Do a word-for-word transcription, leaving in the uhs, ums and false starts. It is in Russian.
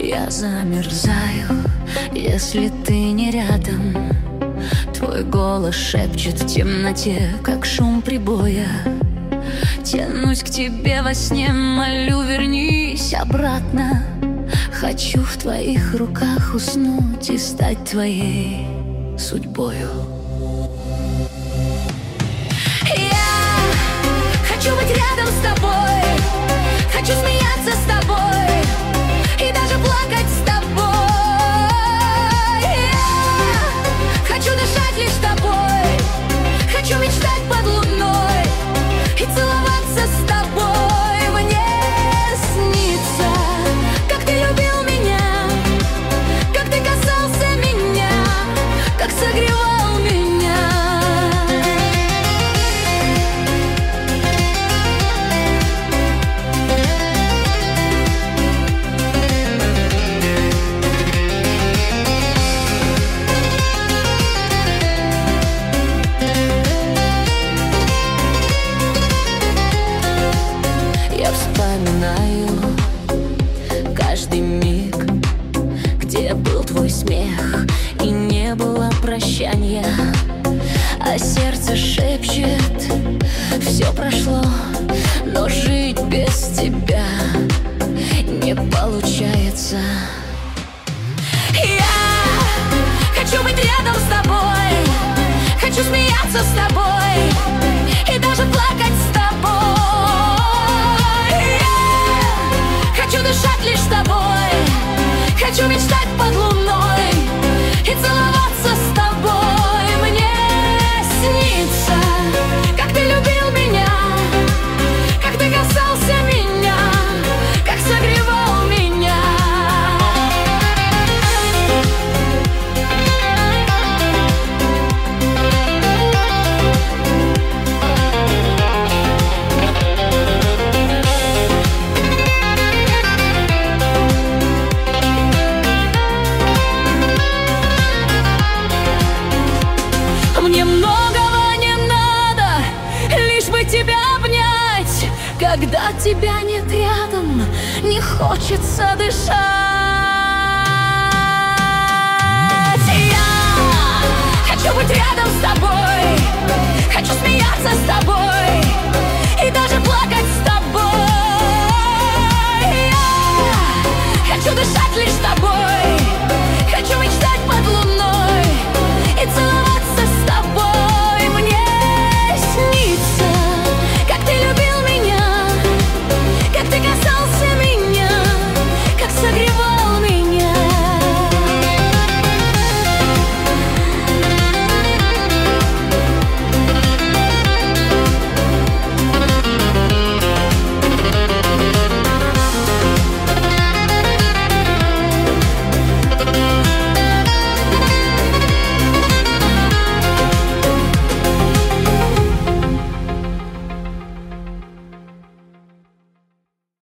Я замерзаю, если ты не рядом. Твой голос шепчет в темноте, как шум прибоя. Тянусь к тебе во сне, молю, вернись обратно. Хочу в твоих руках уснуть и стать твоей судьбою. Я хочу быть рядом с тобой, хочу смеяться с тобой и даже плакать с тобой. Я хочу дышать лишь тобой, хочу мечтать под луной и целоваться с тобой. Мне снится, как ты любил меня, как ты касался меня, как согревал меня. Я вспоминаю каждый миг, где был твой смех и не было прощания, а сердце шепчет: все прошло, но жить без тебя не получается. Я хочу быть рядом с тобой, хочу смеяться с тобой и даже плакать с тобой. Я хочу дышать лишь тобой, хочу мечтать под луной и целоваться с тобой. Мне снится, как ты любил меня, как ты касался меня, как согревал меня. Мне многого не надо, лишь бы тебя обнять. Когда тебя нет рядом, не хочется дышать. Я хочу быть рядом с тобой,